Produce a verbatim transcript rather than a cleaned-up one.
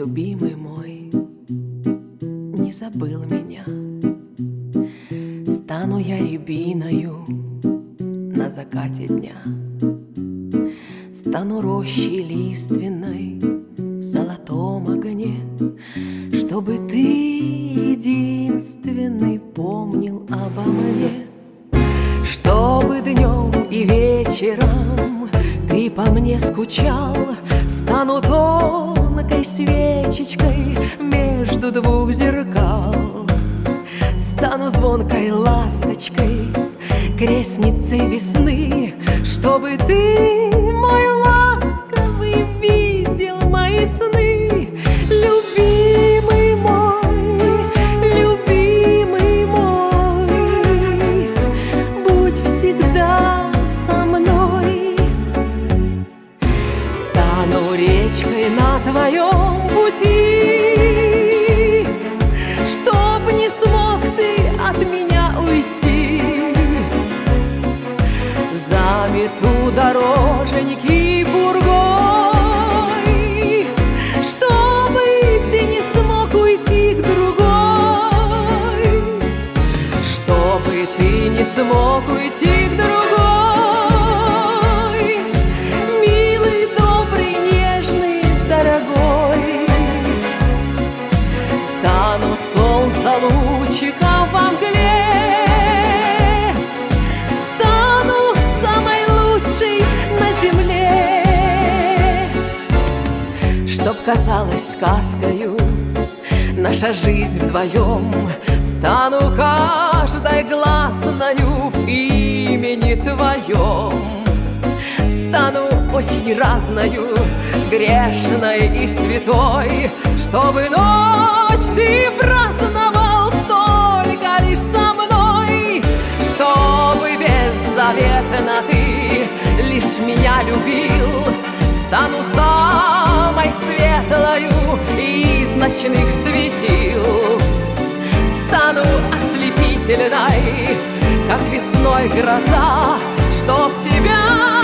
любимый мой, не забыл меня. Стану я рябиною на закате дня, стану рощей лиственной в золотом огне, чтобы ты единственный помнил обо мне, чтобы днем и вечером ты по мне скучал. Стану тонкой свечечкой между двух зеркал, стану звонкой ласточкой, крестницей весны, чтобы ты, мой ласковый, видел мои сны. Любимый мой, любимый мой, будь всегда со мной. Стану речкой на твоем пути, чтоб не смог ты от меня уйти. Замету дороженьки бургой, чтобы ты не смог уйти к другой, чтобы ты не смог уйти к другой. Милый, добрый, нежный, дорогой, стану солнца лучиком во мгле, стану самой лучшей на земле. Чтоб казалось сказкою наша жизнь вдвоем, стану каждой гласною в имени твоем, стану очень разною, грешной и святой, чтобы ночь ты праздновал только лишь со мной, чтобы беззаветно ты лишь меня любил. Стану самой светлою из ночных светил, стану ослепительной, как весной гроза, чтоб тебя